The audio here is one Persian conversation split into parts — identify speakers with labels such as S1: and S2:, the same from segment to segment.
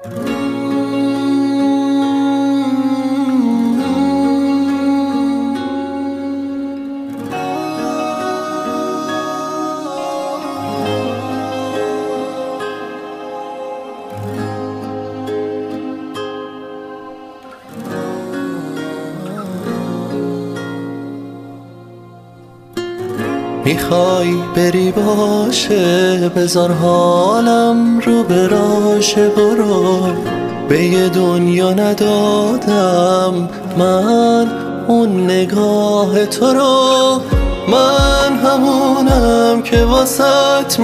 S1: میخوای بری باشه، بذار حالم رو براشه. برو به یه دنیا ندادم من اون نگاه تو رو. من همونم که واسط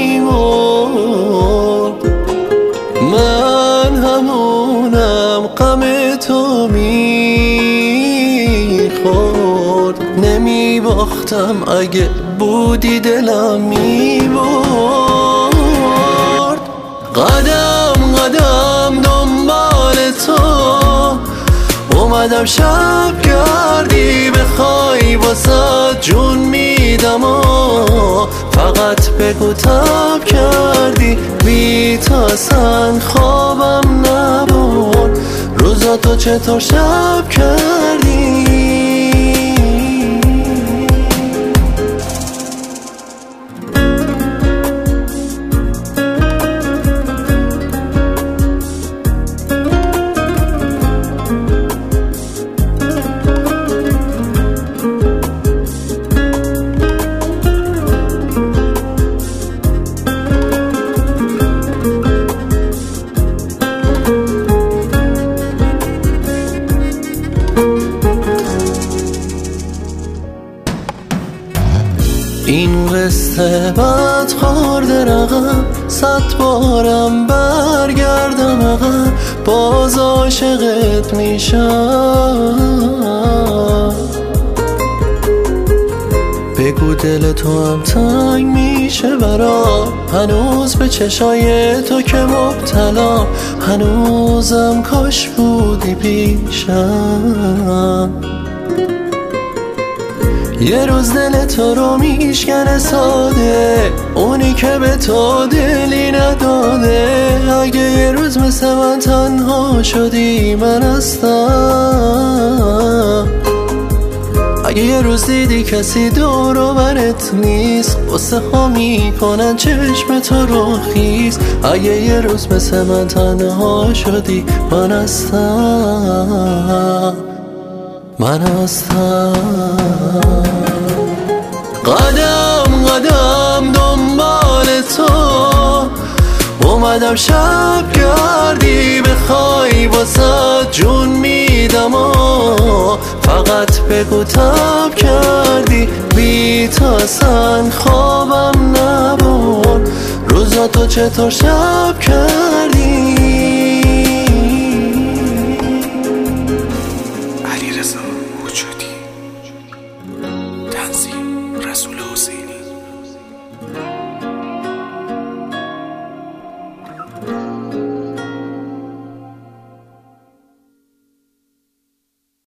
S1: میمرد، من همونم غم تو میخورد. نمیباختم اگه بودی دلم میبرد. قدم قدم دنبال تو اومدم، شب کردی بخوای واسه جون میدم و فقط بگو تب کردی. بی تو اصلا خوابم نبود، روزا تو چطور شب کردی؟ این قصه بد خورده رقم، 100 بارم برگردم عقب باز عاشقت میشم. بگو دل تو هم تنگ میشه برام، هنوز به چشای تو که مبتلا، هنوزم کاش بودی پیشم. یه روز دل تو رو میشکنه ساده، اونی که به تو دلی نداده. اگه یه روز مثل من تنها شدی من هستم. اگه یه روز دیدی کسی دور و برت نیست، قصه ها میکنن چشم تو رو خیز. اگه یه روز مثل من تنها شدی من هستم، من هستم. قدم قدم دنبال تو اومدم، شب کردی بخوای واسه جون میدم و فقط بگو تب کردی. بی تو اصلا خوابم نبود، روزا تو چطور شب کردی؟